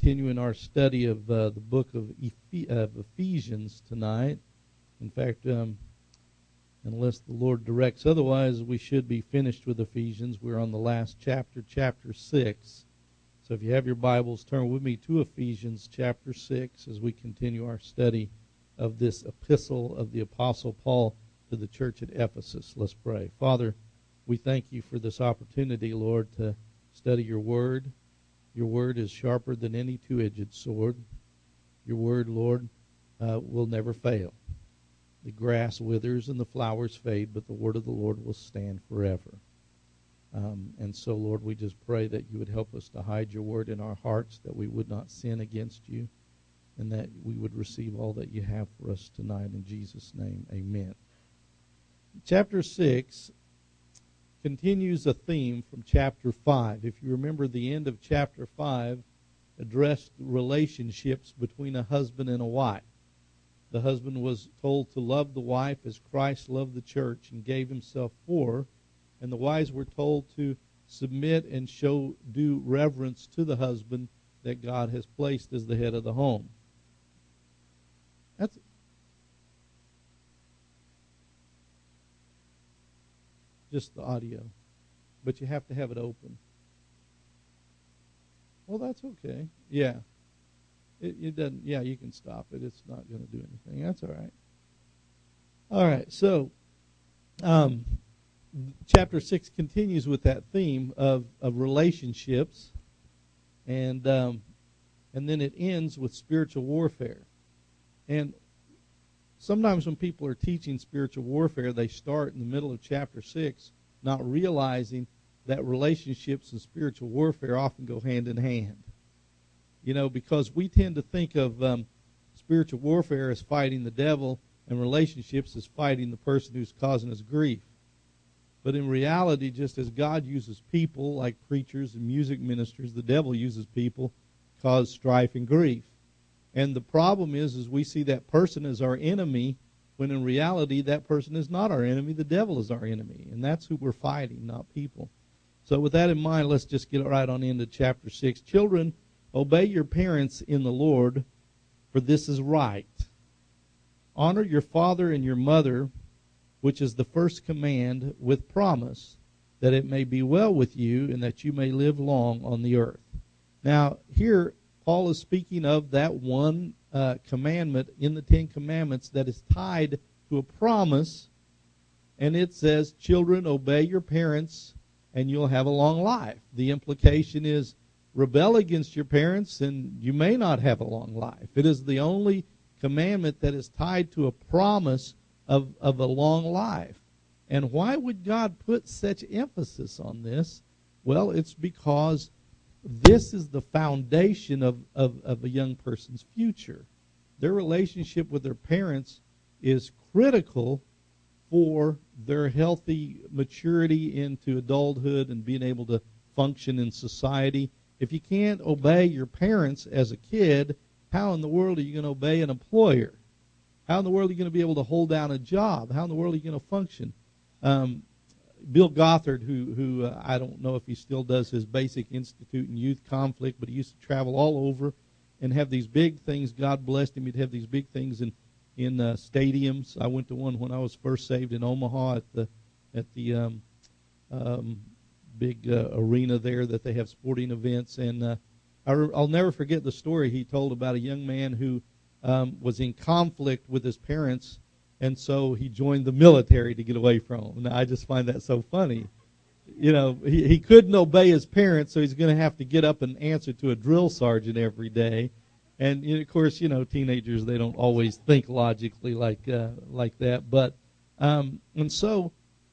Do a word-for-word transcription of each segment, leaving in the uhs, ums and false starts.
continuing our study of uh, the book of, Eph- of Ephesians tonight. In fact, um, unless the Lord directs otherwise, we should be finished with Ephesians. We're on the last chapter, chapter six. So if you have your Bibles, turn with me to Ephesians chapter six as we continue our study of this epistle of the Apostle Paul to the church at Ephesus. Let's pray. Father, we thank you for this opportunity, Lord, to study your word. Your word is sharper than any two-edged sword. Your word, Lord, uh, will never fail. The grass withers and the flowers fade, but the word of the Lord will stand forever. Um, and so, Lord, we just pray that you would help us to hide your word in our hearts, that we would not sin against you, and that we would receive all that you have for us tonight. In Jesus' name, amen. Chapter six continues a theme from chapter five. If you remember, the end of chapter five addressed relationships between a husband and a wife. The husband was told to love the wife as Christ loved the church and gave himself for her. And the wives were told to submit and show due reverence to the husband that God has placed as the head of the home. That's just the audio. But you have to have it open. Well, that's okay. Yeah. It, it doesn't, yeah, you can stop it. It's not going to do anything. That's all right. All right, so um, chapter six continues with that theme of, of relationships, and um, and then it ends with spiritual warfare. And sometimes when people are teaching spiritual warfare, they start in the middle of chapter six, not realizing that relationships and spiritual warfare often go hand in hand. You know, because we tend to think of um, spiritual warfare as fighting the devil and relationships as fighting the person who's causing us grief. But in reality, just as God uses people like preachers and music ministers, the devil uses people to cause strife and grief. And the problem is, is we see that person as our enemy, when in reality that person is not our enemy. The devil is our enemy. And that's who we're fighting, not people. So with that in mind, let's just get right on into chapter six. Children, obey your parents in the Lord, for this is right. Honor your father and your mother, which is the first command, with promise, that it may be well with you and that you may live long on the earth. Now, here, Paul is speaking of that one uh, commandment in the Ten Commandments that is tied to a promise, and it says, children, obey your parents, and you'll have a long life. The implication is, rebel against your parents, and you may not have a long life. It is the only commandment that is tied to a promise of, of a long life. And why would God put such emphasis on this? Well, it's because this is the foundation of, of, of a young person's future. Their relationship with their parents is critical for their healthy maturity into adulthood and being able to function in society. If you can't obey your parents as a kid, how in the world are you going to obey an employer? How in the world are you going to be able to hold down a job? How in the world are you going to function? Um, Bill Gothard, who who uh, I don't know if he still does his Basic Institute in Youth Conflict, but he used to travel all over and have these big things. God blessed him. He'd have these big things in in uh, stadiums. I went to one when I was first saved in Omaha at the at the um, um, big uh, arena there that they have sporting events. And uh, I re- I'll never forget the story he told about a young man who um, was in conflict with his parents, and so he joined the military to get away from them. Now, I just find that so funny. You know, he, he couldn't obey his parents, so he's going to have to get up and answer to a drill sergeant every day. And, you know, of course, you know, teenagers, they don't always think logically like uh, like that. But, um, and so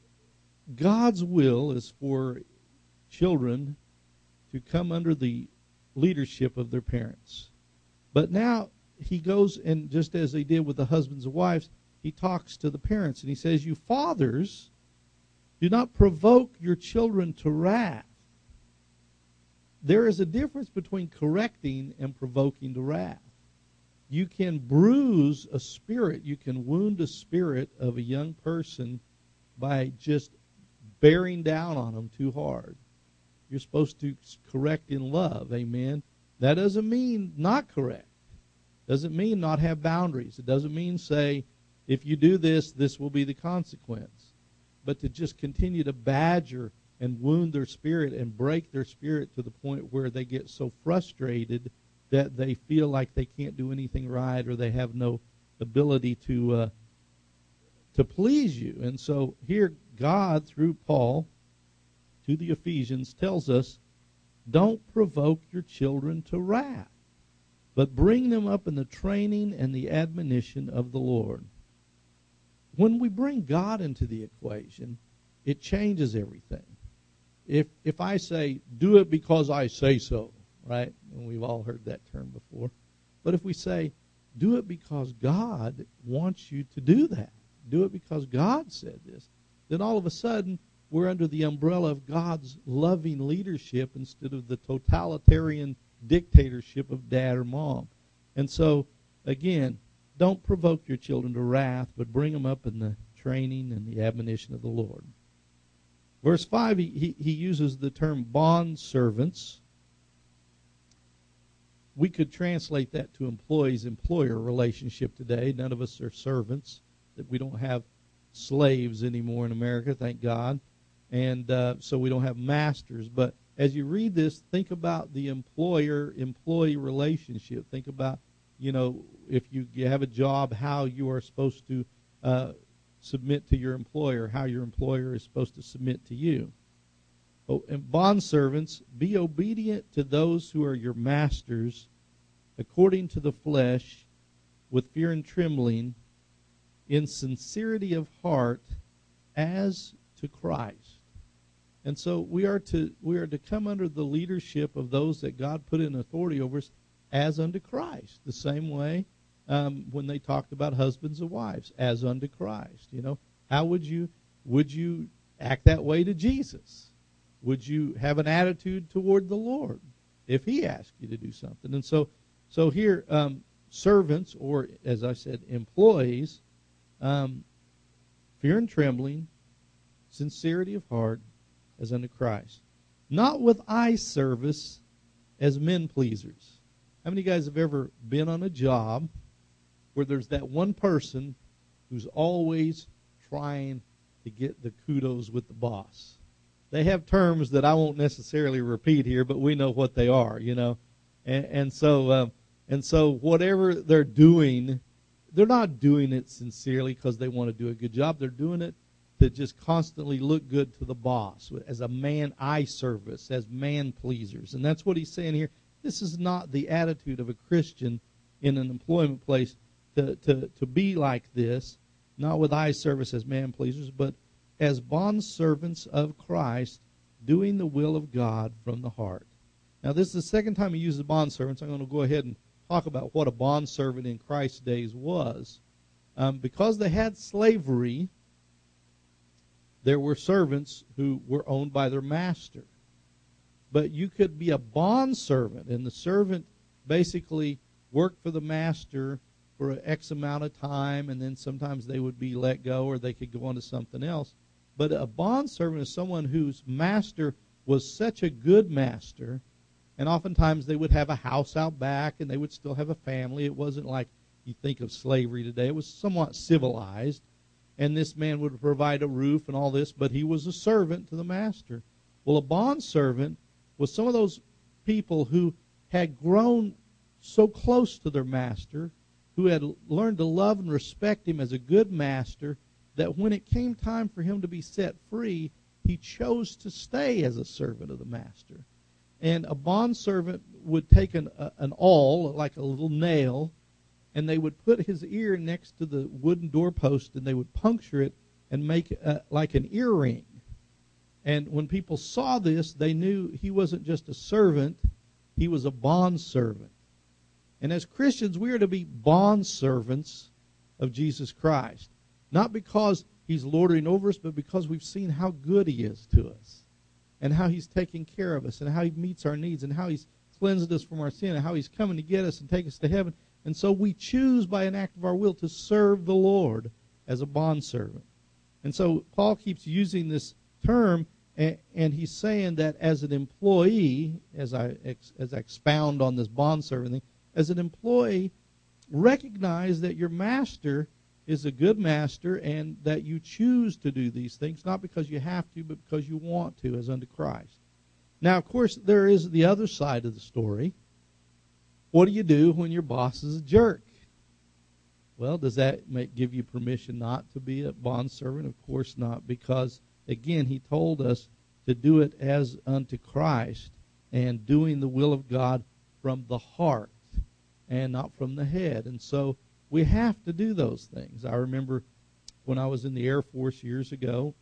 God's will is for children to come under the leadership of their parents. But now he goes, and just as he did with the husbands and wives, he talks to the parents, and he says, you fathers, do not provoke your children to wrath. There is a difference between correcting and provoking to wrath. You can bruise a spirit, you can wound a spirit of a young person by just bearing down on them too hard. You're supposed to correct in love, amen? That doesn't mean not correct. Doesn't mean not have boundaries. It doesn't mean say, if you do this, this will be the consequence. But to just continue to badger and wound their spirit and break their spirit to the point where they get so frustrated that they feel like they can't do anything right or they have no ability to uh, to please you. And so here God, through Paul, to the Ephesians, tells us, don't provoke your children to wrath, but bring them up in the training and the admonition of the Lord. When we bring God into the equation, it changes everything. If if I say, do it because I say so, right? And we've all heard that term before. But if we say, do it because God wants you to do that, do it because God said this, then all of a sudden we're under the umbrella of God's loving leadership instead of the totalitarian dictatorship of dad or mom. And so, again, don't provoke your children to wrath, but bring them up in the training and the admonition of the Lord. Verse five, he, he, he uses the term bond servants. We could translate that to employees-employer relationship today. None of us are servants. That we don't have slaves anymore in America, thank God. And uh, so we don't have masters. But as you read this, think about the employer-employee relationship. Think about, you know, if you, you have a job, how you are supposed to uh, submit to your employer, how your employer is supposed to submit to you. Oh, and bondservants, be obedient to those who are your masters according to the flesh, with fear and trembling, in sincerity of heart, as to Christ. And so we are to we are to come under the leadership of those that God put in authority over us, as unto Christ. The same way um, when they talked about husbands and wives, as unto Christ. You know, how would you would you act that way to Jesus? Would you have an attitude toward the Lord if He asked you to do something? And so, so here, um, servants, or as I said, employees, um, fear and trembling, sincerity of heart, as unto Christ. Not with eye service as men pleasers. How many of you guys have ever been on a job where there's that one person who's always trying to get the kudos with the boss? They have terms that I won't necessarily repeat here, but we know what they are, you know. And, and so, um, and so, whatever they're doing, they're not doing it sincerely because they want to do a good job. They're doing it to just constantly look good to the boss, as a man eye service, as man pleasers. And that's what he's saying here. This is not the attitude of a Christian in an employment place to to to be like this, not with eye service as man pleasers, but as bondservants of Christ, doing the will of God from the heart. Now, this is the second time he uses bondservants. I'm going to go ahead and talk about what a bondservant in Christ's days was. Um, because they had slavery, there were servants who were owned by their master. But you could be a bondservant, and the servant basically worked for the master for an X amount of time, and then sometimes they would be let go or they could go on to something else. But a bondservant is someone whose master was such a good master, and oftentimes they would have a house out back and they would still have a family. It wasn't like you think of slavery today. It was somewhat civilized, and this man would provide a roof and all this, but he was a servant to the master. Well, a bondservant was some of those people who had grown so close to their master, who had learned to love and respect him as a good master, that when it came time for him to be set free, he chose to stay as a servant of the master. And a bondservant would take an, a, an awl, like a little nail, and they would put his ear next to the wooden doorpost, and they would puncture it and make it uh, like an earring. And when people saw this, they knew he wasn't just a servant, he was a bondservant. And as Christians, we are to be bondservants of Jesus Christ. Not because he's lording over us, but because we've seen how good he is to us, and how he's taking care of us, and how he meets our needs, and how he's cleansed us from our sin, and how he's coming to get us and take us to heaven. And so we choose by an act of our will to serve the Lord as a bondservant. And so Paul keeps using this term, And, and he's saying that as an employee, as I ex, as I expound on this bondservant thing, as an employee, recognize that your master is a good master and that you choose to do these things, not because you have to, but because you want to, as unto Christ. Now, of course, there is the other side of the story. What do you do when your boss is a jerk? Well, does that make, give you permission not to be a bondservant? Of course not, because, again, he told us to do it as unto Christ and doing the will of God from the heart and not from the head. And so we have to do those things. I remember when I was in the Air Force years ago,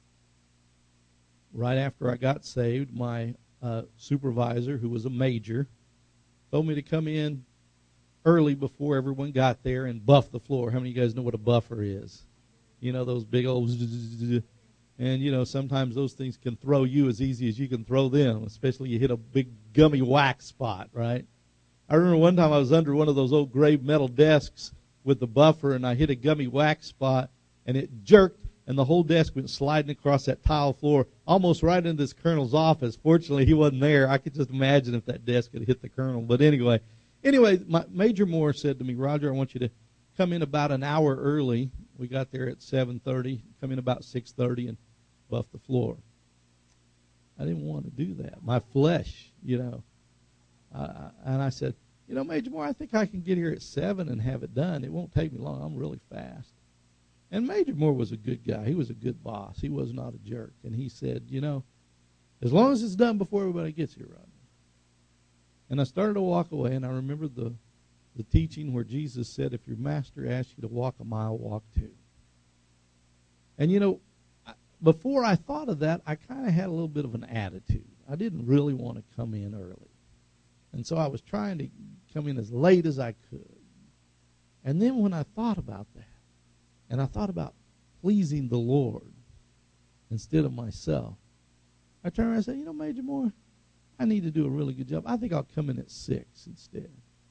right after I got saved, my uh, supervisor, who was a major, told me to come in early before everyone got there and buff the floor. How many of you guys know what a buffer is? You know, those big old... And, you know, sometimes those things can throw you as easy as you can throw them, especially you hit a big gummy wax spot, right? I remember one time I was under one of those old gray metal desks with the buffer, and I hit a gummy wax spot, and it jerked, and the whole desk went sliding across that tile floor, almost right into this colonel's office. Fortunately, he wasn't there. I could just imagine if that desk had hit the colonel. But anyway, anyway, my, Major Moore said to me, Roger, I want you to come in about an hour early. We got there at seven thirty. Come in about six thirty and buff the floor. I didn't want to do that. My flesh, you know. Uh, and I said, you know, Major Moore, I think I can get here at seven and have it done. It won't take me long. I'm really fast. And Major Moore was a good guy. He was a good boss. He was not a jerk. And he said, you know, as long as it's done before everybody gets here, Rodney. And I started to walk away, and I remember the, the teaching where Jesus said, if your master asks you to walk a mile, walk two. And, you know, before I thought of that, I kind of had a little bit of an attitude. I didn't really want to come in early. And so I was trying to come in as late as I could. And then when I thought about that, and I thought about pleasing the Lord instead of myself, I turned around and said, you know, Major Moore, I need to do a really good job. I think I'll come in at six instead.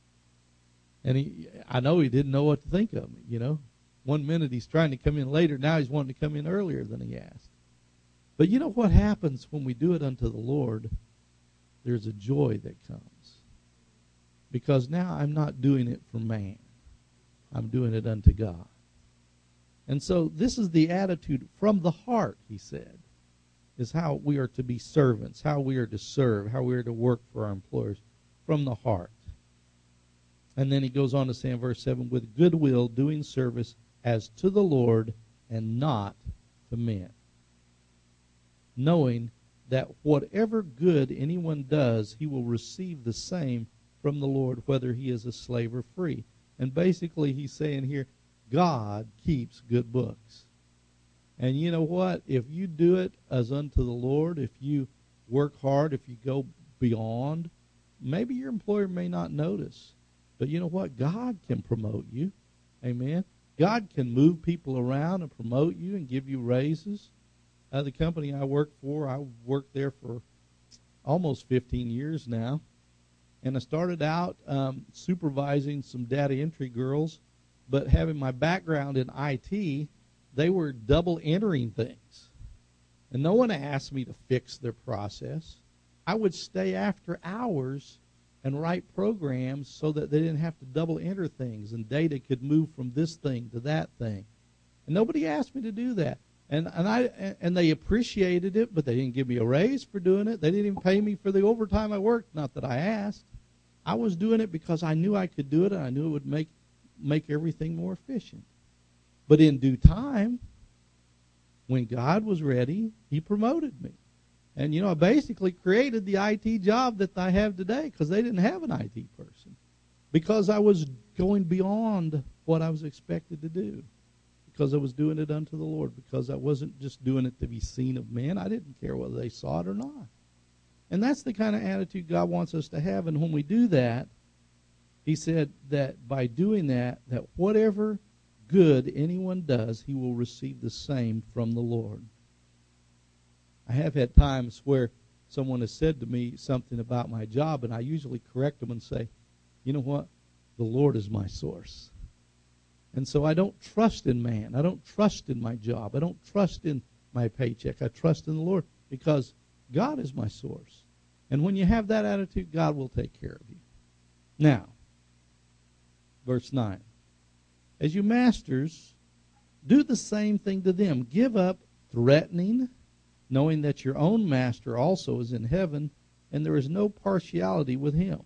And he, I know he didn't know what to think of me, you know. One minute he's trying to come in later. Now he's wanting to come in earlier than he asked. But you know what happens when we do it unto the Lord? There's a joy that comes. Because now I'm not doing it for man. I'm doing it unto God. And so this is the attitude from the heart, he said, is how we are to be servants, how we are to serve, how we are to work for our employers from the heart. And then he goes on to say in verse seven, with goodwill doing service as to the Lord and not to men, knowing that whatever good anyone does, he will receive the same from the Lord, whether he is a slave or free. And basically he's saying here, God keeps good books. And you know what? If you do it as unto the Lord, if you work hard, if you go beyond, maybe your employer may not notice. But you know what? God can promote you. Amen. God can move people around and promote you and give you raises. Uh, the company I work for, I worked there for almost fifteen years now. And I started out um, supervising some data entry girls, but having my background in I T, they were double entering things. And no one asked me to fix their process. I would stay after hours and write programs so that they didn't have to double enter things and data could move from this thing to that thing. And nobody asked me to do that. And and I and they appreciated it, but they didn't give me a raise for doing it. They didn't even pay me for the overtime I worked, not that I asked. I was doing it because I knew I could do it and I knew it would make make everything more efficient. But in due time, when God was ready, he promoted me. And, you know, I basically created the I T job that I have today because they didn't have an I T person. Because I was going beyond what I was expected to do. Because I was doing it unto the Lord. Because I wasn't just doing it to be seen of men. I didn't care whether they saw it or not. And that's the kind of attitude God wants us to have. And when we do that, he said that by doing that, that whatever good anyone does, he will receive the same from the Lord. I have had times where someone has said to me something about my job, and I usually correct them and say, you know what? The Lord is my source. And so I don't trust in man. I don't trust in my job. I don't trust in my paycheck. I trust in the Lord because God is my source. And when you have that attitude, God will take care of you. Now, verse nine. As you masters, do the same thing to them. Give up threatening, knowing that your own master also is in heaven, and there is no partiality with him.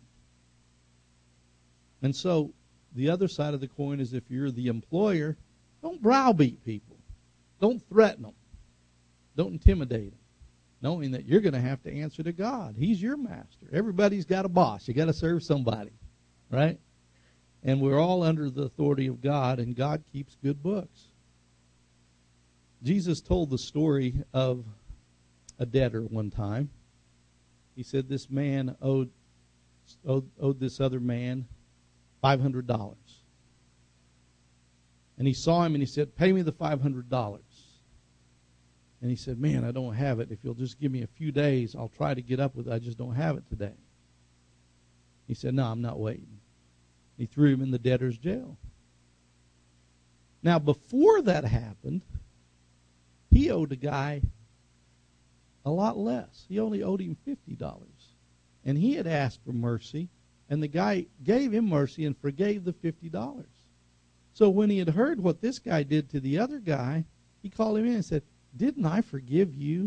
And so, the other side of the coin is if you're the employer, don't browbeat people. Don't threaten them. Don't intimidate them, knowing that you're going to have to answer to God. He's your master. Everybody's got a boss. You got to serve somebody, right? And we're all under the authority of God, and God keeps good books. Jesus told the story of a debtor one time. He said this man owed owed, owed this other man five hundred dollars. And he saw him and he said, pay me the five hundred dollars. And he said, man, I don't have it. If you'll just give me a few days, I'll try to get up with it. I just don't have it today. He said, no, I'm not waiting. He threw him in the debtor's jail. Now, before that happened, he owed a guy a lot less. He only owed him fifty dollars. And he had asked for mercy, and the guy gave him mercy and forgave the fifty dollars. So when he had heard what this guy did to the other guy, he called him in and said, didn't I forgive you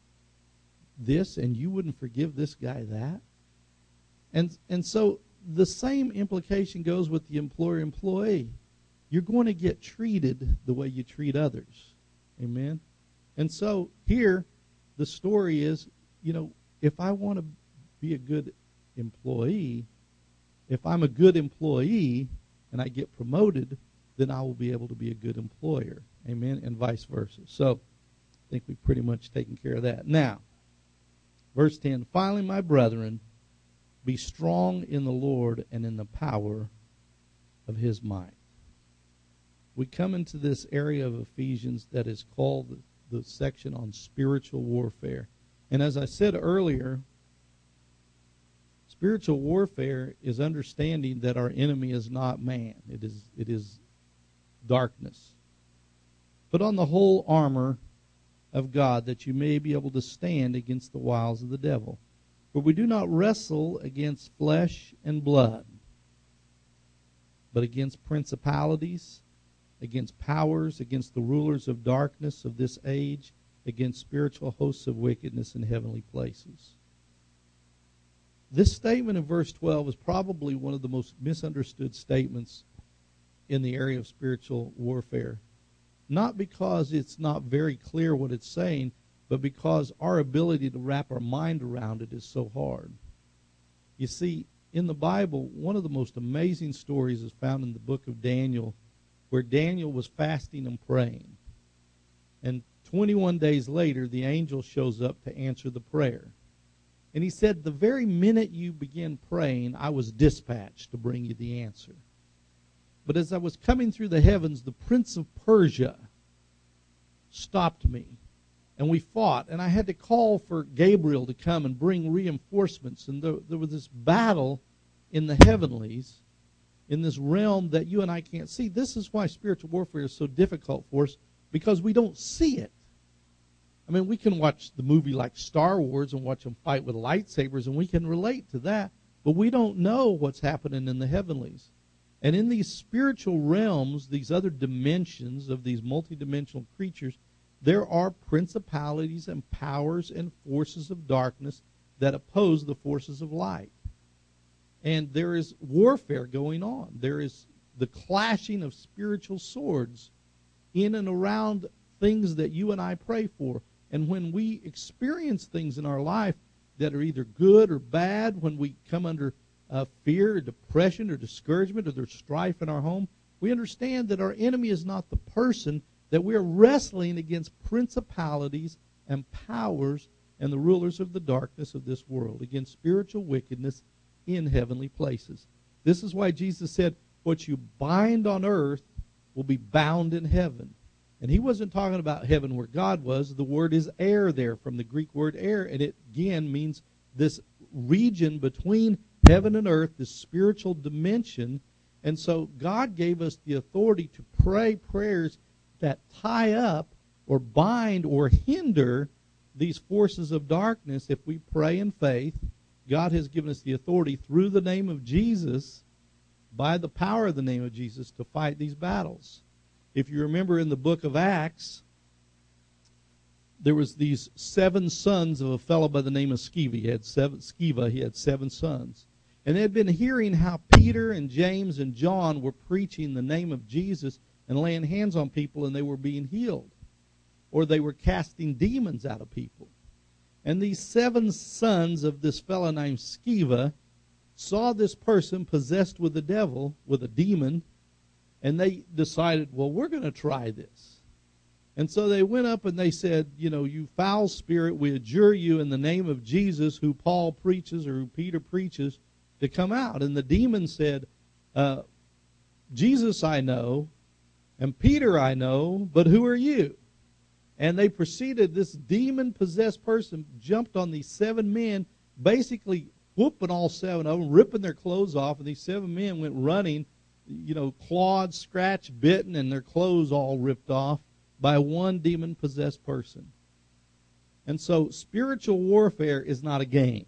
this, and you wouldn't forgive this guy that? And and so the same implication goes with the employer-employee. You're going to get treated the way you treat others. Amen? And so here, the story is, you know, if I want to be a good employee, if I'm a good employee and I get promoted, then I will be able to be a good employer. Amen? And vice versa. So I think we've pretty much taken care of that. Now, verse ten, finally, my brethren, be strong in the Lord and in the power of his might. We come into this area of Ephesians that is called the, the section on spiritual warfare. And as I said earlier, spiritual warfare is understanding that our enemy is not man. It is, it is darkness. Put on the whole armor of God that you may be able to stand against the wiles of the devil. For we do not wrestle against flesh and blood, but against principalities, against powers, against the rulers of darkness of this age, against spiritual hosts of wickedness in heavenly places. This statement in verse twelve is probably one of the most misunderstood statements in the area of spiritual warfare. Not because it's not very clear what it's saying, but because our ability to wrap our mind around it is so hard. You see, in the Bible, one of the most amazing stories is found in the book of Daniel, where Daniel was fasting and praying. And twenty-one days later, the angel shows up to answer the prayer. And he said, the very minute you begin praying, I was dispatched to bring you the answer. But as I was coming through the heavens, the prince of Persia stopped me. And we fought, and I had to call for Gabriel to come and bring reinforcements. And there, there was this battle in the heavenlies, in this realm that you and I can't see. This is why spiritual warfare is so difficult for us, because we don't see it. I mean, we can watch the movie like Star Wars and watch them fight with lightsabers, and we can relate to that. But we don't know what's happening in the heavenlies. And in these spiritual realms, these other dimensions of these multidimensional creatures, there are principalities and powers and forces of darkness that oppose the forces of light. And there is warfare going on. There is the clashing of spiritual swords in and around things that you and I pray for. And when we experience things in our life that are either good or bad, when we come under uh, fear or depression or discouragement or there's strife in our home, we understand that our enemy is not the person, that we are wrestling against principalities and powers and the rulers of the darkness of this world, against spiritual wickedness in heavenly places. This is why Jesus said, what you bind on earth will be bound in heaven. And he wasn't talking about heaven where God was. The word is air there, from the Greek word air, and it again means this region between heaven and earth, this spiritual dimension. And so God gave us the authority to pray prayers that tie up or bind or hinder these forces of darkness, if we pray in faith, God has given us the authority through the name of Jesus, by the power of the name of Jesus, to fight these battles. If you remember in the book of Acts, there was these seven sons of a fellow by the name of Sceva. He had seven, Sceva, he had seven sons. And they had been hearing how Peter and James and John were preaching the name of Jesus and laying hands on people, and they were being healed. Or they were casting demons out of people. And these seven sons of this fellow named Sceva saw this person possessed with the devil, with a demon, and they decided, well, we're going to try this. And so they went up and they said, you know, you foul spirit, we adjure you in the name of Jesus, who Paul preaches or who Peter preaches, to come out. And the demon said, uh, Jesus I know, and Peter I know, but who are you? And they proceeded, this demon-possessed person jumped on these seven men, basically whooping all seven of them, ripping their clothes off, and these seven men went running, you know, clawed, scratched, bitten, and their clothes all ripped off by one demon-possessed person. And so spiritual warfare is not a game.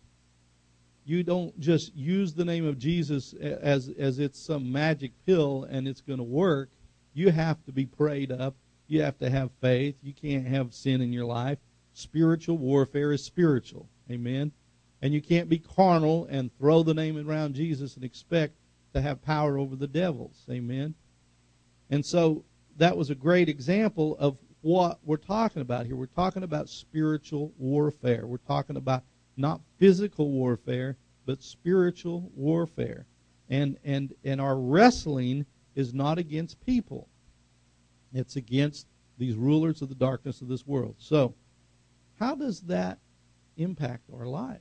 You don't just use the name of Jesus as, as it's some magic pill and it's going to work. You have to be prayed up. You have to have faith. You can't have sin in your life. Spiritual warfare is spiritual. Amen? And you can't be carnal and throw the name around Jesus and expect to have power over the devils. Amen? And so that was a great example of what we're talking about here. We're talking about spiritual warfare. We're talking about not physical warfare, but spiritual warfare. And and and our wrestling is not against people. It's against these rulers of the darkness of this world. So, how does that impact our lives?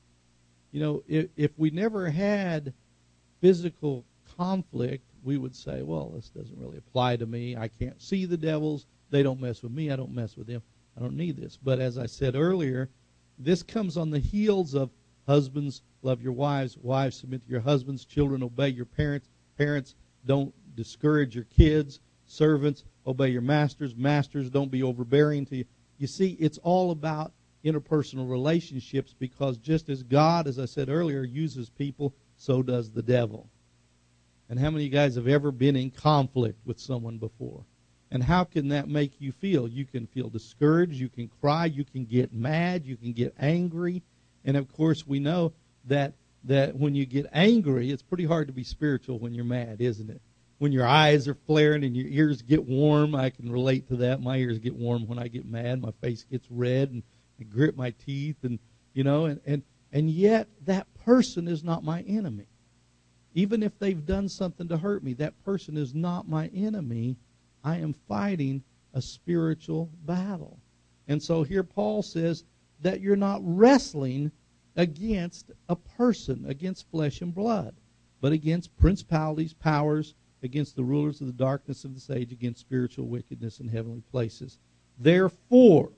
You know, if, if we never had physical conflict, we would say, well, this doesn't really apply to me. I can't see the devils. They don't mess with me. I don't mess with them. I don't need this. But as I said earlier, this comes on the heels of husbands, love your wives. Wives, submit to your husbands. Children, obey your parents. Parents, don't discourage your kids. Servants, obey your masters. Masters, don't be overbearing to you. You see, it's all about interpersonal relationships, because just as God, as I said earlier, uses people, so does the devil. And how many of you guys have ever been in conflict with someone before? And how can that make you feel? You can feel discouraged, you can cry, you can get mad, you can get angry. And of course we know that that when you get angry, it's pretty hard to be spiritual when you're mad, isn't it? When your eyes are flaring and your ears get warm, I can relate to that. My ears get warm when I get mad. My face gets red and I grit my teeth, and you know, and, and, and yet that person is not my enemy. Even if they've done something to hurt me, that person is not my enemy. I am fighting a spiritual battle. And so here Paul says that you're not wrestling against a person, against flesh and blood, but against principalities, powers, against the rulers of the darkness of this age, against spiritual wickedness in heavenly places. Therefore,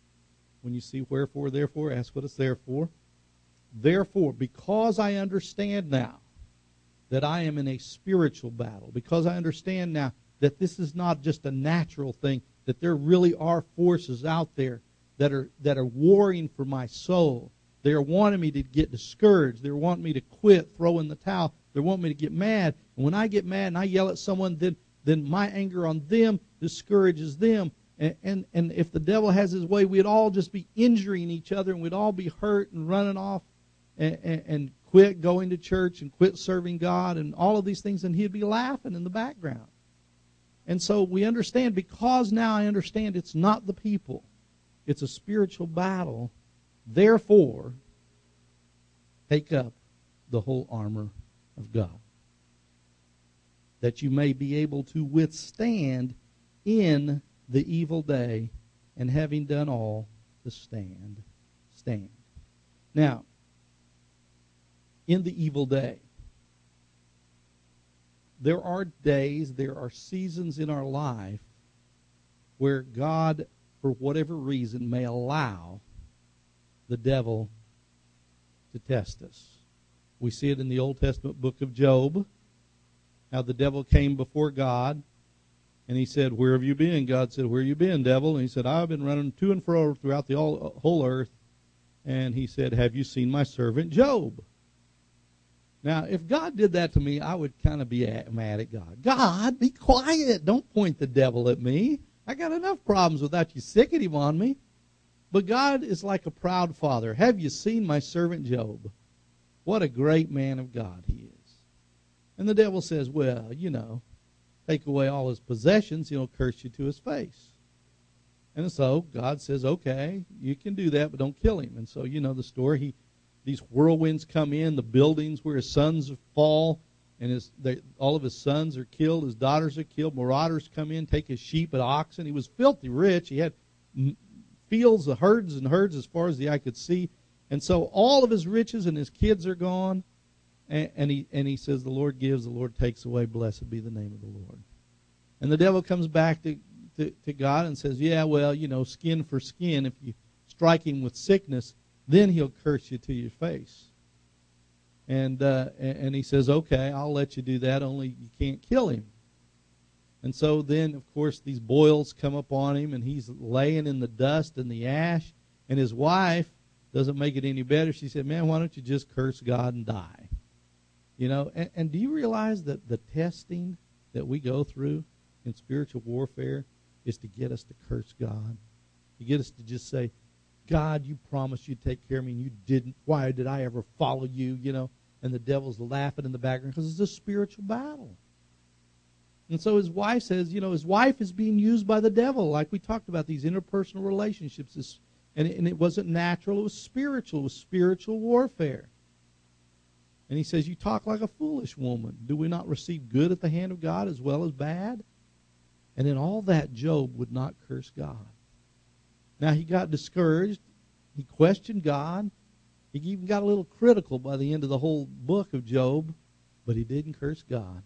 when you see wherefore, therefore, ask what it's there for. Therefore, because I understand now that I am in a spiritual battle, because I understand now that this is not just a natural thing, that there really are forces out there that are that are warring for my soul. They are wanting me to get discouraged. They're wanting me to quit, throw in the towel. They want me to get mad. And when I get mad and I yell at someone, then, then my anger on them discourages them. And, and, and if the devil has his way, we'd all just be injuring each other, and we'd all be hurt and running off and, and, and quit going to church and quit serving God and all of these things, and he'd be laughing in the background. And so we understand, because now I understand it's not the people. It's a spiritual battle. Therefore, take up the whole armor of God, that you may be able to withstand in the evil day, and having done all, to stand, stand. Now, in the evil day, there are days, there are seasons in our life where God, for whatever reason, may allow the devil to test us. We see it in the Old Testament book of Job, how the devil came before God, And he said, where have you been? God said, where have you been, devil? And he said, I've been running to and fro throughout the all, whole earth. And he said, have you seen my servant Job? Now, if God did that to me, I would kind of be mad at God. God, be quiet. Don't point the devil at me. I got enough problems without you sicking him on me. But God is like a proud father. Have you seen my servant Job? What a great man of God he is. And the devil says, well, you know, take away all his possessions, he'll curse you to his face. And so God says, okay, you can do that, but don't kill him. And so you know the story. He, these whirlwinds come in, the buildings where his sons fall, and his, they, all of his sons are killed, his daughters are killed. Marauders come in, take his sheep and oxen. He was filthy rich. He had fields of herds and herds as far as the eye could see. And so all of his riches and his kids are gone. And, and he and he says, the Lord gives, the Lord takes away. Blessed be the name of the Lord. And the devil comes back to, to, to God and says, yeah, well, you know, skin for skin. If you strike him with sickness, then he'll curse you to your face. And, uh, and he says, okay, I'll let you do that, only you can't kill him. And so then, of course, these boils come up on him, and he's laying in the dust and the ash. And his wife doesn't make it any better. She said, man, why don't you just curse God and die? You know, and, and do you realize that the testing that we go through in spiritual warfare is to get us to curse God? To get us to just say, God, you promised you'd take care of me, and you didn't. Why did I ever follow you? You know, and the devil's laughing in the background because it's a spiritual battle. And so his wife says, you know, his wife is being used by the devil, like we talked about, these interpersonal relationships. This, and, it, and it wasn't natural, it was spiritual. It was spiritual warfare. And he says, you talk like a foolish woman. Do we not receive good at the hand of God as well as bad? And in all that, Job would not curse God. Now, he got discouraged. He questioned God. He even got a little critical by the end of the whole book of Job, but he didn't curse God.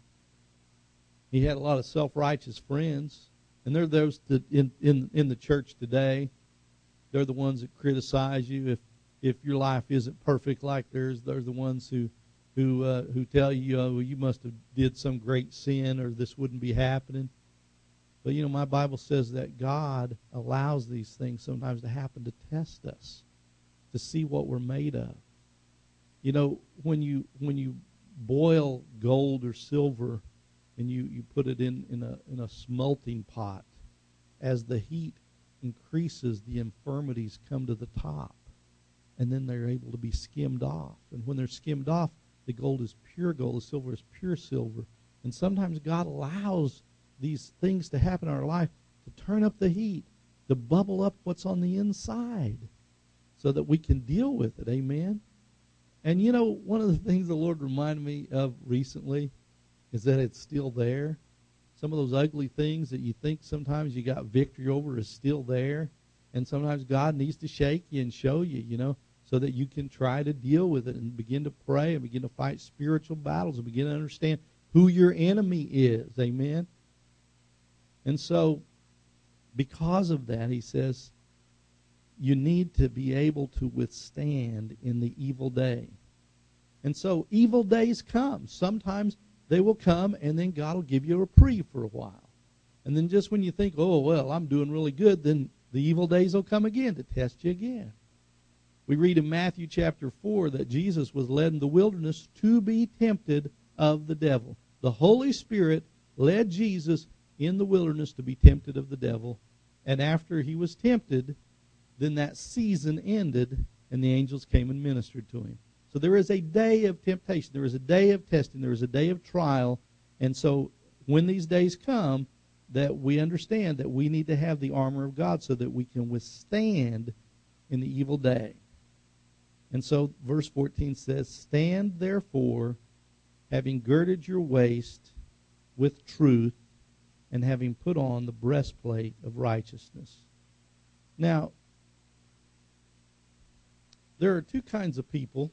He had a lot of self-righteous friends, and they're those that in, in, in the church today. They're the ones that criticize you if if your life isn't perfect like theirs. They're the ones who who uh, who tell you, oh, well, you must have did some great sin, or this wouldn't be happening. But, you know, my Bible says that God allows these things sometimes to happen to test us, to see what we're made of. You know, when you when you boil gold or silver and you, you put it in, in a in a smelting pot, as the heat increases, the infirmities come to the top, and then they're able to be skimmed off. And when they're skimmed off, the gold is pure gold, the silver is pure silver. And sometimes God allows these things to happen in our life to turn up the heat, to bubble up what's on the inside so that we can deal with it. Amen? And you know, one of the things the Lord reminded me of recently is that it's still there. Some of those ugly things that you think sometimes you got victory over is still there. And sometimes God needs to shake you and show you, you know, so that you can try to deal with it and begin to pray and begin to fight spiritual battles and begin to understand who your enemy is. Amen? And so, because of that, he says, you need to be able to withstand in the evil day. And so, evil days come. Sometimes they will come, and then God will give you a reprieve for a while. And then just when you think, oh, well, I'm doing really good, then the evil days will come again to test you again. We read in Matthew chapter four that Jesus was led in the wilderness to be tempted of the devil. The Holy Spirit led Jesus in the wilderness to be tempted of the devil. And after he was tempted, then that season ended, and the angels came and ministered to him. So there is a day of temptation. There is a day of testing. There is a day of trial. And so when these days come, that we understand that we need to have the armor of God so that we can withstand in the evil day. And so verse fourteen says, stand therefore, having girded your waist with truth, and having put on the breastplate of righteousness. Now, there are two kinds of people.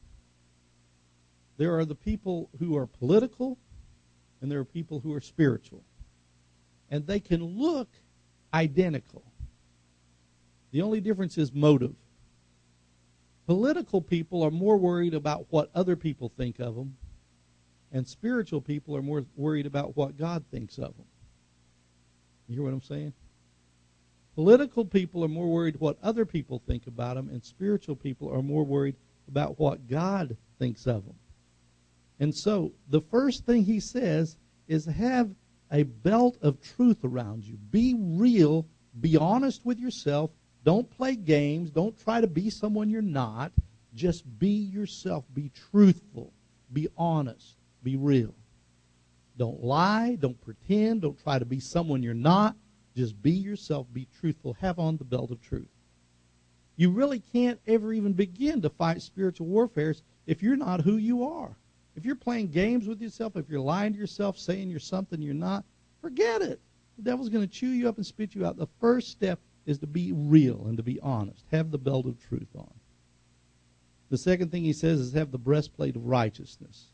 There are the people who are political, and there are people who are spiritual. And they can look identical. The only difference is motive. Political people are more worried about what other people think of them, and spiritual people are more worried about what God thinks of them. You hear what I'm saying? Political people are more worried what other people think about them, and spiritual people are more worried about what God thinks of them. And so the first thing he says is have a belt of truth around you. Be real. Be honest with yourself. Don't play games. Don't try to be someone you're not. Just be yourself. Be truthful. Be honest. Be real. Don't lie. Don't pretend. Don't try to be someone you're not. Just be yourself. Be truthful. Have on the belt of truth. You really can't ever even begin to fight spiritual warfare if you're not who you are. If you're playing games with yourself, if you're lying to yourself, saying you're something you're not, forget it. The devil's going to chew you up and spit you out. The first step is to be real and to be honest. Have the belt of truth on. The second thing he says is have the breastplate of righteousness.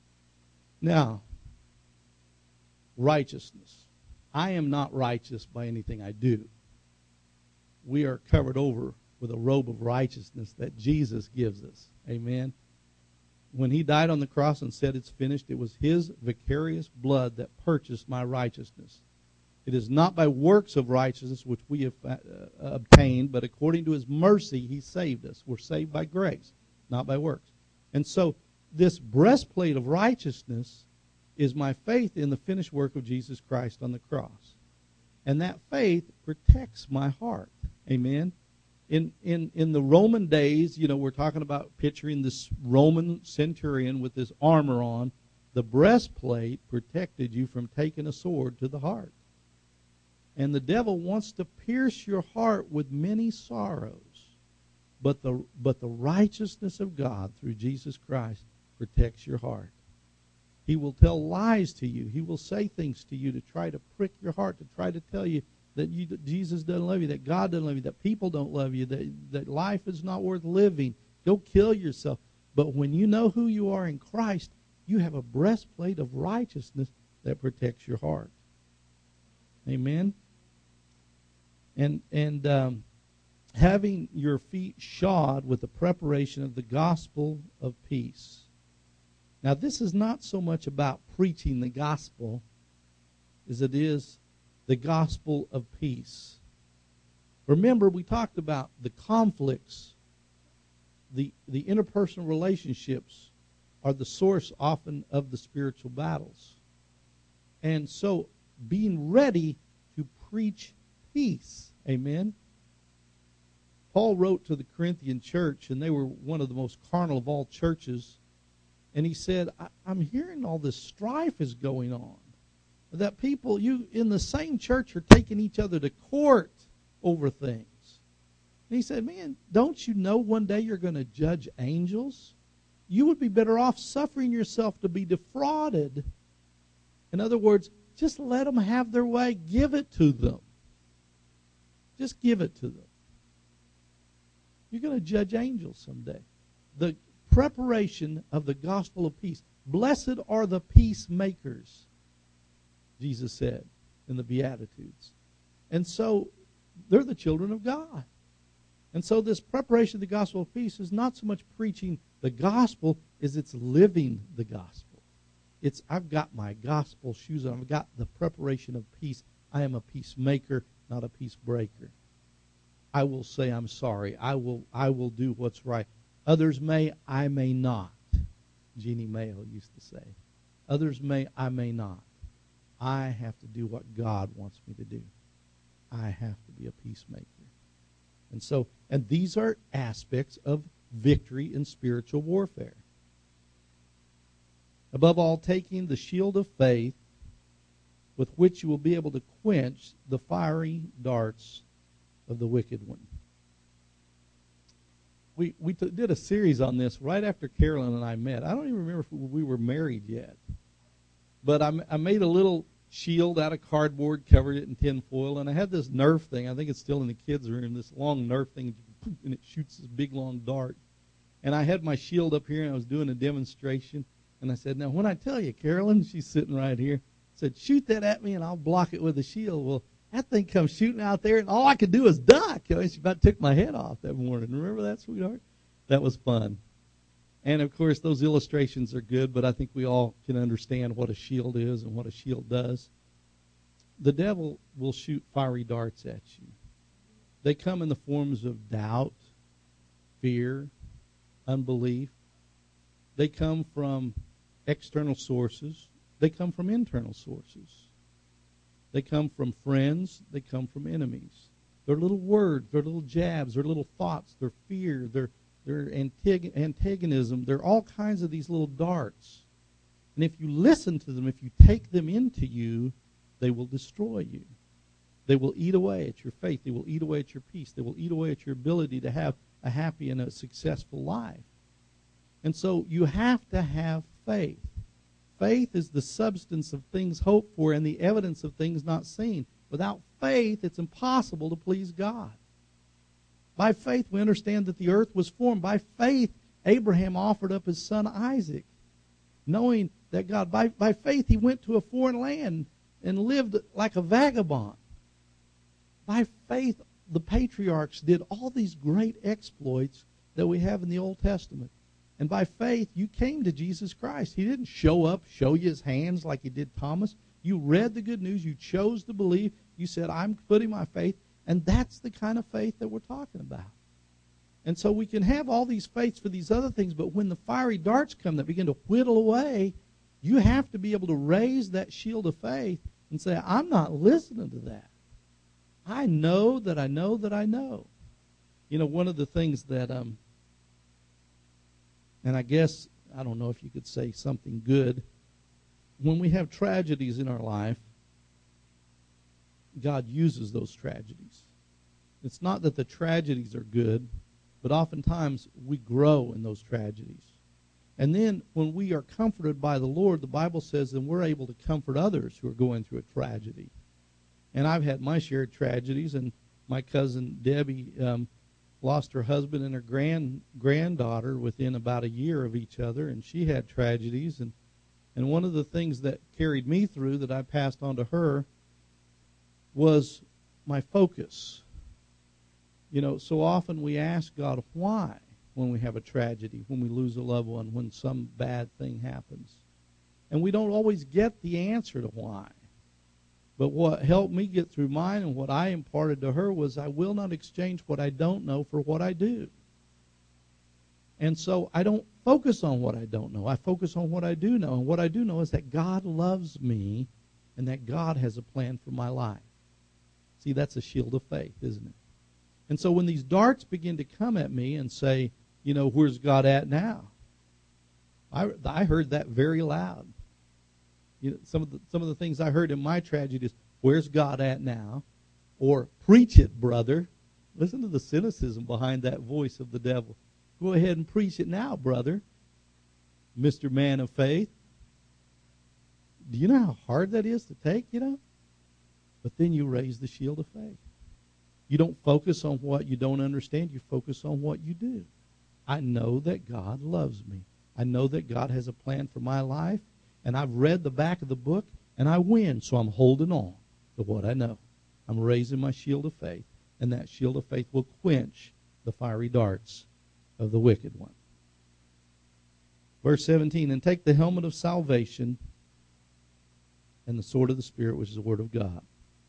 Now, righteousness. I am not righteous by anything I do. We are covered over with a robe of righteousness that Jesus gives us. Amen. When he died on the cross and said it's finished, it was his vicarious blood that purchased my righteousness. It is not by works of righteousness which we have uh, obtained, but according to his mercy he saved us. We're saved by grace, not by works. And so this breastplate of righteousness is my faith in the finished work of Jesus Christ on the cross. And that faith protects my heart. Amen. In, in, in the Roman days, you know, we're talking about picturing this Roman centurion with this armor on. The breastplate protected you from taking a sword to the heart. And the devil wants to pierce your heart with many sorrows. But the, but the righteousness of God through Jesus Christ protects your heart. He will tell lies to you. He will say things to you to try to prick your heart, to try to tell you that you, that Jesus doesn't love you, that God doesn't love you, that people don't love you, that, that life is not worth living. Go kill yourself. But when you know who you are in Christ, you have a breastplate of righteousness that protects your heart. Amen? And, and um, having your feet shod with the preparation of the gospel of peace. Now, this is not so much about preaching the gospel as it is the gospel of peace. Remember, we talked about the conflicts, the, the interpersonal relationships are the source often of the spiritual battles. And so, being ready to preach peace. Amen. Paul wrote to the Corinthian church, and they were one of the most carnal of all churches. And he said, I, I'm hearing all this strife is going on. That people you in the same church are taking each other to court over things. And he said, man, don't you know one day you're going to judge angels? You would be better off suffering yourself to be defrauded. In other words, just let them have their way. Give it to them. Just give it to them. You're going to judge angels someday. The preparation of the gospel of peace. Blessed are the peacemakers, Jesus said in the Beatitudes. And so they're the children of God. And so this preparation of the gospel of peace is not so much preaching the gospel as it's living the gospel. It's I've got my gospel shoes on. I've got the preparation of peace. I am a peacemaker, not a peace breaker. I will say I'm sorry. I will I will do what's right. Others may, I may not. Jeannie Mayo used to say. Others may, I may not. I have to do what God wants me to do. I have to be a peacemaker. And so, and these are aspects of victory in spiritual warfare. Above all, taking the shield of faith with which you will be able to quench the fiery darts of the wicked one. We we t- did a series on this right after Carolyn and I met. I don't even remember if we were married yet. But I, I made a little shield out of cardboard, covered it in tin foil, and I had this Nerf thing. I think it's still in the kids' room, this long Nerf thing, and it shoots this big, long dart. And I had my shield up here, and I was doing a demonstration. And I said, now, when I tell you, Carolyn, she's sitting right here, said, shoot that at me, and I'll block it with a shield. Well, that thing comes shooting out there, and all I could do was duck. You know, she about took my head off that morning. Remember that, sweetheart? That was fun. And, of course, those illustrations are good, but I think we all can understand what a shield is and what a shield does. the devil will shoot fiery darts at you. They come in the forms of doubt, fear, unbelief. They come from external sources. They come from internal sources. They come from friends. They come from enemies. They're little words. They're little jabs. They're little thoughts. They're fear. They're, they're antag- antagonism. They're all kinds of these little darts. And if you listen to them, if you take them into you, they will destroy you. They will eat away at your faith. They will eat away at your peace. They will eat away at your ability to have a happy and a successful life. And so you have to have faith. Faith is the substance of things hoped for and the evidence of things not seen. Without faith, it's impossible to please God. By faith, we understand that the earth was formed. By faith, Abraham offered up his son Isaac, knowing that God, by, by faith, he went to a foreign land and lived like a vagabond. By faith, the patriarchs did all these great exploits that we have in the Old Testament. And by faith, you came to Jesus Christ. He didn't show up, show you his hands like he did Thomas. You read the good news. You chose to believe. You said, I'm putting my faith. And that's the kind of faith that we're talking about. And so we can have all these faiths for these other things, but when the fiery darts come that begin to whittle away, you have to be able to raise that shield of faith and say, I'm not listening to that. I know that I know that I know. You know, one of the things that, um, and I guess, I don't know if you could say something good, when we have tragedies in our life, God uses those tragedies. It's not that the tragedies are good, but oftentimes we grow in those tragedies. And then when we are comforted by the Lord, the Bible says that we're able to comfort others who are going through a tragedy. And I've had my share of tragedies, and my cousin Debbie um, lost her husband and her grand granddaughter within about a year of each other, and she had tragedies. And, and one of the things that carried me through that I passed on to her was my focus. You know, so often we ask God why when we have a tragedy, when we lose a loved one, when some bad thing happens. And we don't always get the answer to why. But what helped me get through mine and what I imparted to her was I will not exchange what I don't know for what I do. And so I don't focus on what I don't know. I focus on what I do know. And what I do know is that God loves me and that God has a plan for my life. See, that's a shield of faith, isn't it? And so when these darts begin to come at me and say, you know, where's God at now? I, I heard that very loud. You know, some of the some of the things I heard in my tragedy is, where's God at now? Or, preach it, brother. Listen to the cynicism behind that voice of the devil. Go ahead and preach it now, brother, Mister Man of Faith. Do you know how hard that is to take, you know? But then you raise the shield of faith. You don't focus on what you don't understand. You focus on what you do. I know that God loves me. I know that God has a plan for my life. And I've read the back of the book, and I win. So I'm holding on to what I know. I'm raising my shield of faith, and that shield of faith will quench the fiery darts of the wicked one. Verse seventeen, and take the helmet of salvation and the sword of the Spirit, which is the word of God.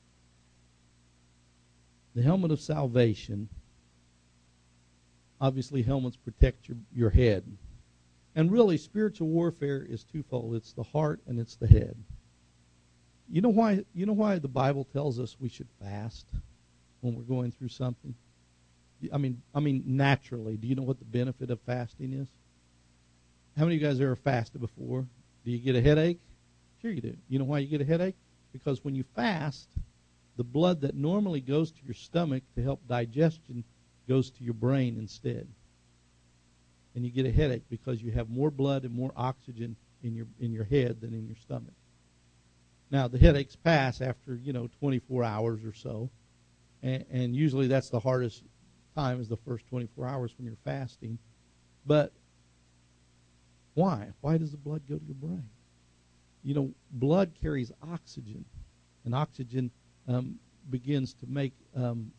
The helmet of salvation, obviously helmets protect your, your head. And really, spiritual warfare is twofold. It's the heart and it's the head. You know why, you know why the Bible tells us we should fast when we're going through something? I mean, I mean naturally. Do you know what the benefit of fasting is? How many of you guys ever fasted before? Do you get a headache? Sure you do. You know why you get a headache? Because when you fast, the blood that normally goes to your stomach to help digestion goes to your brain instead. And you get a headache because you have more blood and more oxygen in your in your head than in your stomach. Now, the headaches pass after, you know, twenty-four hours or so. And, and usually that's the hardest time is the first twenty-four hours when you're fasting. But why? Why does the blood go to your brain? You know, blood carries oxygen. And oxygen um, begins to make um,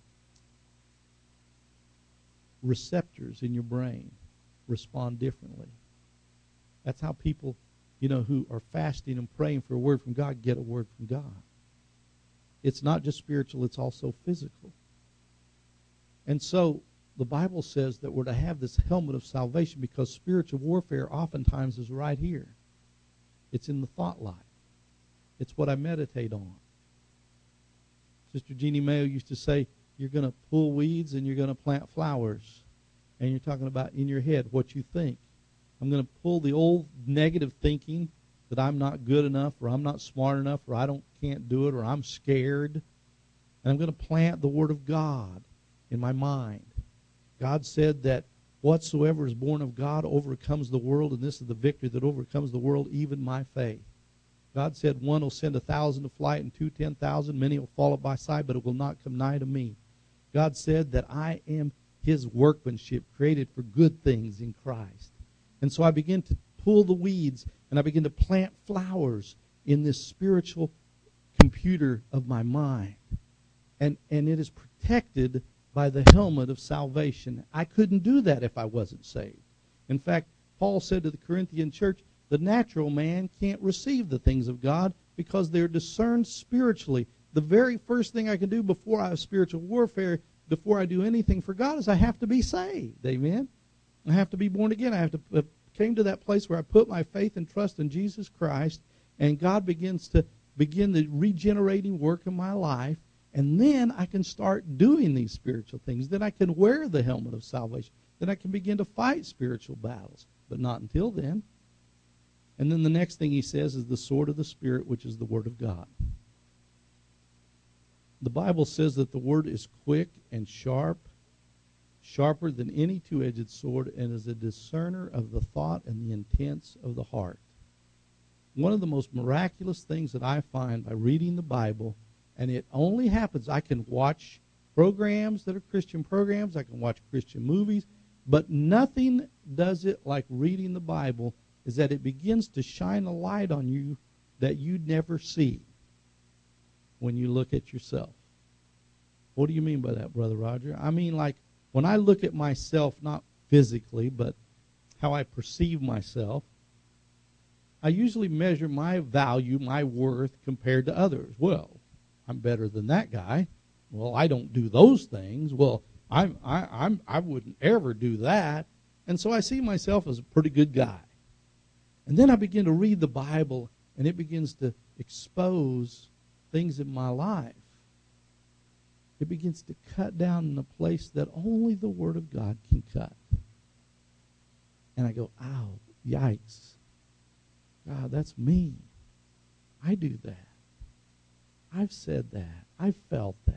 receptors in your brain respond differently. That's how people, you know, who are fasting and praying for a word from God get a word from God. it's not just spiritual, it's also physical. And so the Bible says that we're to have this helmet of salvation because spiritual warfare oftentimes is right here. It's in the thought life. It's what I meditate on. Sister Jeannie Mayo used to say, you're going to pull weeds and you're going to plant flowers. And you're talking about in your head what you think. I'm going to pull the old negative thinking that I'm not good enough or I'm not smart enough or I don't can't do it or I'm scared. And I'm going to plant the Word of God in my mind. God said that whatsoever is born of God overcomes the world, and this is the victory that overcomes the world, even my faith. God said one will send a thousand to flight and two ten thousand. Many will fall at my side, but it will not come nigh to me. God said that I am His workmanship, created for good things in Christ. And so I begin to pull the weeds, and I begin to plant flowers in this spiritual computer of my mind. And, and it is protected by the helmet of salvation. I couldn't do that if I wasn't saved. In fact, Paul said to the Corinthian church, the natural man can't receive the things of God because they're discerned spiritually. The very first thing I can do before I have spiritual warfare, before I do anything for God, is I have to be saved. Amen? I have to be born again. I have to uh, came to that place where I put my faith and trust in Jesus Christ, and God begins to begin the regenerating work in my life. And then I can start doing these spiritual things. Then I can wear the helmet of salvation. Then I can begin to fight spiritual battles. But not until then. And then the next thing he says is the sword of the Spirit, which is the Word of God. The Bible says that the Word is quick and sharp, sharper than any two-edged sword, and is a discerner of the thought and the intents of the heart. One of the most miraculous things that I find by reading the Bible, and it only happens, I can watch programs that are Christian programs, I can watch Christian movies, but nothing does it like reading the Bible, is that it begins to shine a light on you that you'd never see when you look at yourself. What do you mean by that, Brother Roger? I mean, like, when I look at myself, not physically, but how I perceive myself, I usually measure my value, my worth, compared to others. Well, I'm better than that guy. Well, I don't do those things. Well, I'm, I, I'm, I wouldn't ever do that. And so I see myself as a pretty good guy. And then I begin to read the Bible, and it begins to expose things in my life. It begins to cut down in a place that only the Word of God can cut. And I go, ow, yikes. God, that's me. I do that. I've said that. I've felt that.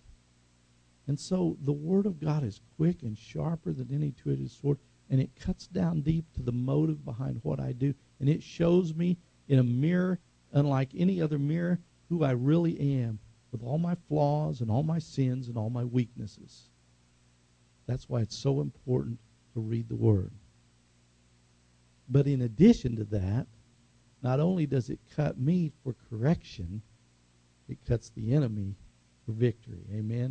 And so the Word of God is quick and sharper than any two-edged sword, and it cuts down deep to the motive behind what I do, and it shows me in a mirror, unlike any other mirror, who I really am, with all my flaws and all my sins and all my weaknesses. That's why it's so important to read the Word. But in addition to that, not only does it cut me for correction, it cuts the enemy for victory. Amen?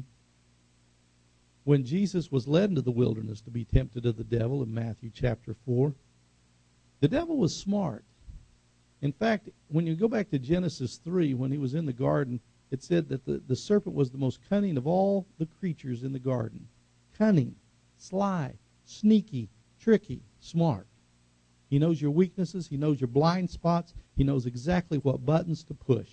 When Jesus was led into the wilderness to be tempted of the devil in Matthew chapter four, the devil was smart. In fact, when you go back to Genesis three, when he was in the garden, it said that the, the serpent was the most cunning of all the creatures in the garden. Cunning, sly, sneaky, tricky, smart. He knows your weaknesses. He knows your blind spots. He knows exactly what buttons to push.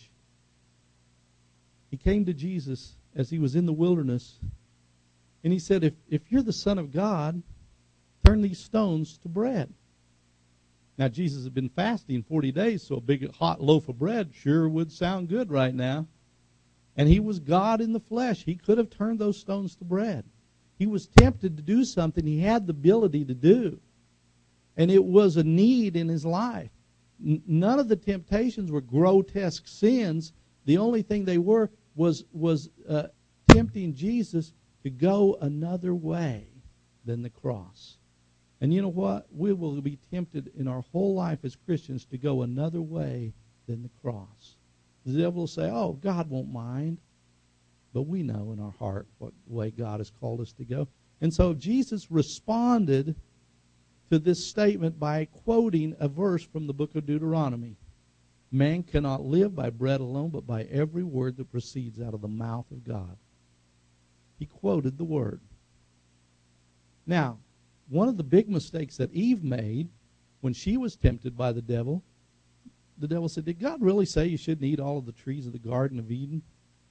He came to Jesus as he was in the wilderness, and he said, if, if you're the Son of God, turn these stones to bread. Now, Jesus had been fasting forty days, so a big hot loaf of bread sure would sound good right now. And he was God in the flesh. He could have turned those stones to bread. He was tempted to do something he had the ability to do. And it was a need in his life. N- none of the temptations were grotesque sins. The only thing they were was, was uh, tempting Jesus to go another way than the cross. And you know what? We will be tempted in our whole life as Christians to go another way than the cross. The devil will say, oh, God won't mind. But we know in our heart what way God has called us to go. And so Jesus responded to this statement by quoting a verse from the book of Deuteronomy. Man cannot live by bread alone, but by every word that proceeds out of the mouth of God. He quoted the word. Now, one of the big mistakes that Eve made when she was tempted by the devil, the devil said, did God really say you shouldn't eat all of the trees of the Garden of Eden?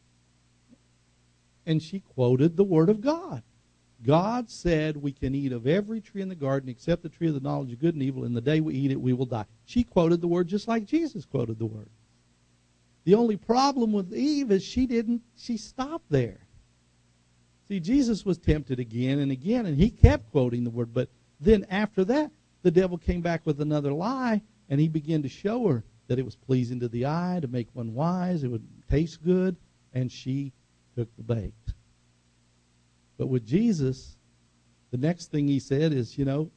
And she quoted the word of God. God said we can eat of every tree in the garden except the tree of the knowledge of good and evil, and the day we eat it, we will die. She quoted the word just like Jesus quoted the word. The only problem with Eve is she didn't, she stopped there. See, Jesus was tempted again and again, and he kept quoting the word, but then after that, the devil came back with another lie, and he began to show her that it was pleasing to the eye, to make one wise, it would taste good, and she took the bait. But with Jesus, the next thing he said is, you know,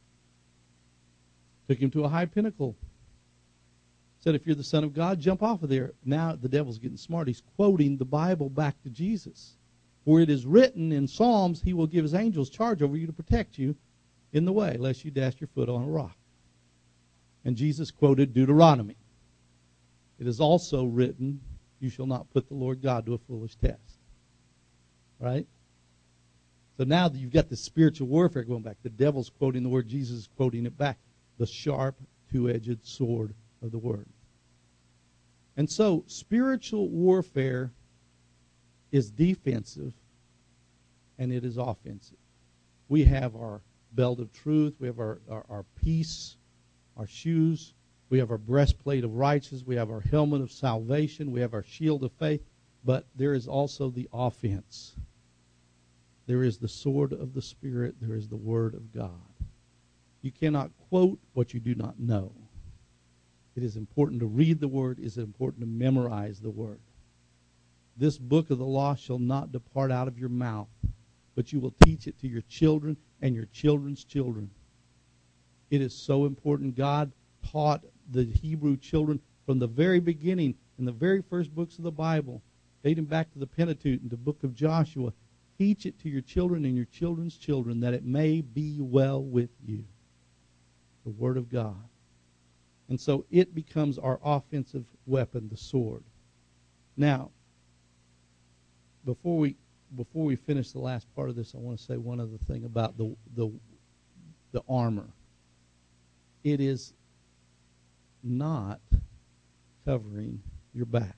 took him to a high pinnacle. Said, if you're the Son of God, jump off of there. Now the devil's getting smart. He's quoting the Bible back to Jesus. For it is written in Psalms, he will give his angels charge over you to protect you in the way, lest you dash your foot on a rock. And Jesus quoted Deuteronomy. It is also written, you shall not put the Lord God to a foolish test. Right? So now that you've got the spiritual warfare going back, the devil's quoting the word, Jesus is quoting it back. The sharp, two-edged sword of the word. And so spiritual warfare is defensive and it is offensive. We have our belt of truth. We have our, our, our peace, our shoes. We have our breastplate of righteousness. We have our helmet of salvation. We have our shield of faith. But there is also the offense. There is the sword of the Spirit. There is the Word of God. You cannot quote what you do not know. It is important to read the Word. It is important to memorize the Word. This book of the law shall not depart out of your mouth, but you will teach it to your children and your children's children. It is so important. God taught the Hebrew children from the very beginning, in the very first books of the Bible, dating back to the Pentateuch and the book of Joshua. Teach it to your children and your children's children, that it may be well with you. The Word of God. And so it becomes our offensive weapon, the sword. Now, before we before we finish the last part of this, I want to say one other thing about the the the armor. It is not covering your back.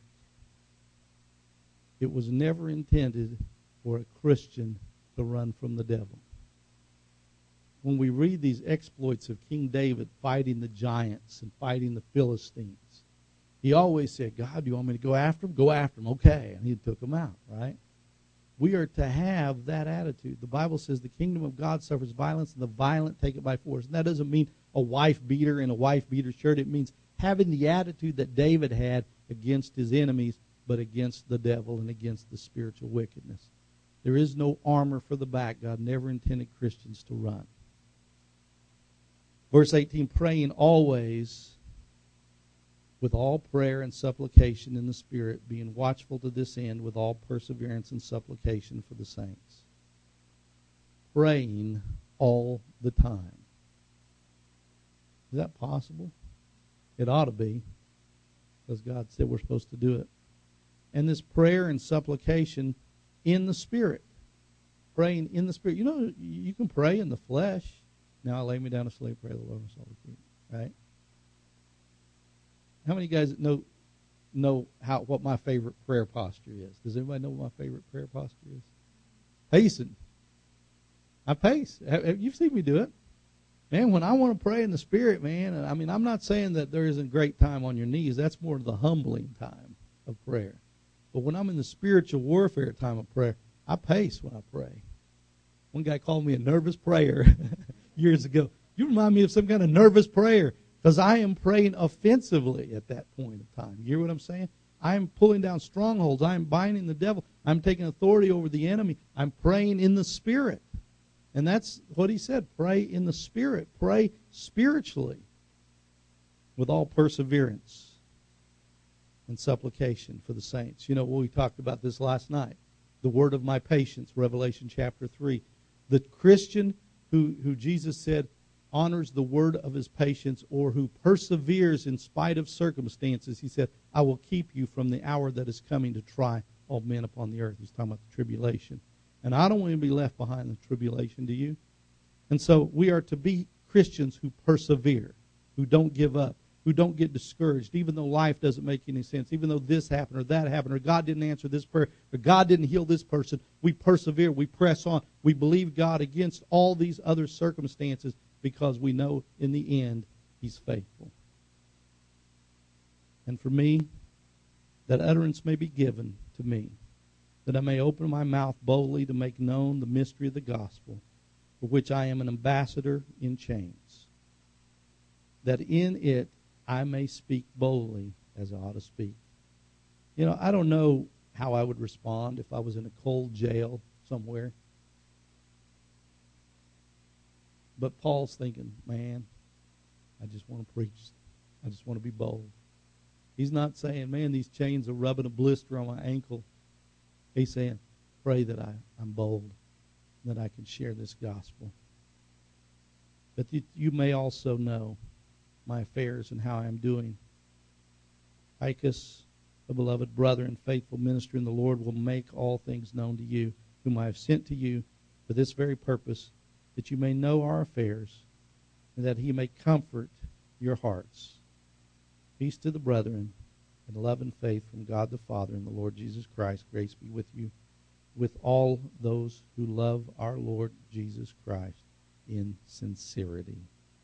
It was never intended for a Christian to run from the devil. When we read these exploits of King David fighting the giants and fighting the Philistines, he always said, God, do you want me to go after them? Go after them. Okay. And he took them out, right? We are to have that attitude. The Bible says the kingdom of God suffers violence and the violent take it by force. And that doesn't mean a wife beater in a wife beater shirt. It means having the attitude that David had against his enemies, but against the devil and against the spiritual wickedness. There is no armor for the back. God never intended Christians to run. Verse eighteen, praying always with all prayer and supplication in the Spirit, being watchful to this end with all perseverance and supplication for the saints. Praying all the time. Is that possible? It ought to be, because God said we're supposed to do it. And this prayer and supplication in the Spirit. Praying in the Spirit. You know, you can pray in the flesh. Now I lay me down to sleep, pray the Lord my soul to keep. Right? How many guys know know how what my favorite prayer posture is? Does anybody know what my favorite prayer posture is? Pacing. I pace. You've seen me do it. Man, when I want to pray in the Spirit, man, I mean, I'm not saying that there isn't great time on your knees. That's more the humbling time of prayer. But when I'm in the spiritual warfare time of prayer, I pace when I pray. One guy called me a nervous prayer years ago. You remind me of some kind of nervous prayer, because I am praying offensively at that point of time. You hear what I'm saying? I am pulling down strongholds. I am binding the devil. I'm taking authority over the enemy. I'm praying in the Spirit. And that's what he said. Pray in the Spirit. Pray spiritually with all perseverance and supplication for the saints. You know, we talked about this last night. The word of my patience, Revelation chapter three. The Christian who, who Jesus said, honors the word of his patience, or who perseveres in spite of circumstances, he said, I will keep you from the hour that is coming to try all men upon the earth. He's talking about the tribulation. And I don't want to be left behind in the tribulation, do you? And so we are to be Christians who persevere, who don't give up, who don't get discouraged, even though life doesn't make any sense, even though this happened or that happened, or God didn't answer this prayer, or God didn't heal this person. We persevere, we press on, we believe God against all these other circumstances because we know in the end he's faithful. And for me, that utterance may be given to me, that I may open my mouth boldly to make known the mystery of the gospel, for which I am an ambassador in chains, that in it I may speak boldly as I ought to speak. You know, I don't know how I would respond if I was in a cold jail somewhere. But Paul's thinking, man, I just want to preach. I just want to be bold. He's not saying, man, these chains are rubbing a blister on my ankle. He's saying, pray that I, I'm bold, that I can share this gospel. But you, you may also know my affairs and how I am doing. Tychus, a beloved brother and faithful minister in the Lord, will make all things known to you, whom I have sent to you for this very purpose, that you may know our affairs, and that he may comfort your hearts. Peace to the brethren, and love and faith from God the Father and the Lord Jesus Christ. Grace be with you, with all those who love our Lord Jesus Christ in sincerity.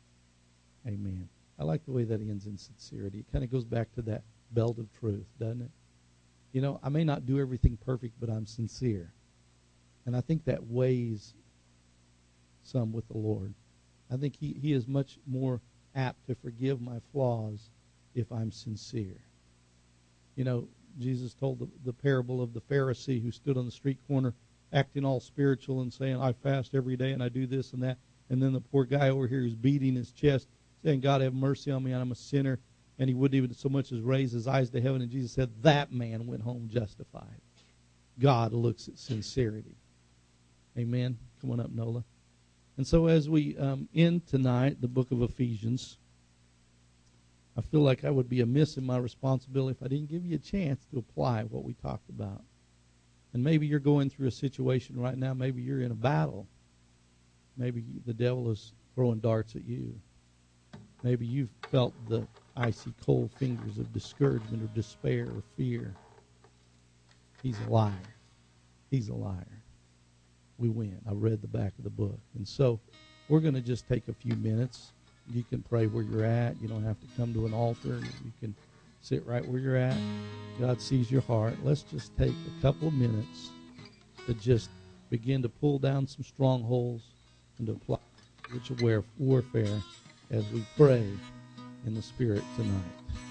Amen. I like the way that ends in sincerity. It kind of goes back to that belt of truth, doesn't it? You know, I may not do everything perfect, but I'm sincere. And I think that weighs some with the Lord. I think he, he is much more apt to forgive my flaws if I'm sincere. You know, Jesus told the, the parable of the Pharisee who stood on the street corner acting all spiritual and saying, I fast every day and I do this and that. And then the poor guy over here who's beating his chest, saying, God, have mercy on me, I'm a sinner. And he wouldn't even so much as raise his eyes to heaven. And Jesus said, that man went home justified. God looks at sincerity. Amen. Come on up, Nola. And so as we um, end tonight the book of Ephesians, I feel like I would be amiss in my responsibility if I didn't give you a chance to apply what we talked about. And maybe you're going through a situation right now. Maybe you're in a battle. Maybe the devil is throwing darts at you. Maybe you've felt the icy cold fingers of discouragement or despair or fear. He's a liar. He's a liar. We win. I read the back of the book. And so we're going to just take a few minutes. You can pray where you're at. You don't have to come to an altar. You can sit right where you're at. God sees your heart. Let's just take a couple of minutes to just begin to pull down some strongholds and to apply spiritual warfare as we pray in the Spirit tonight.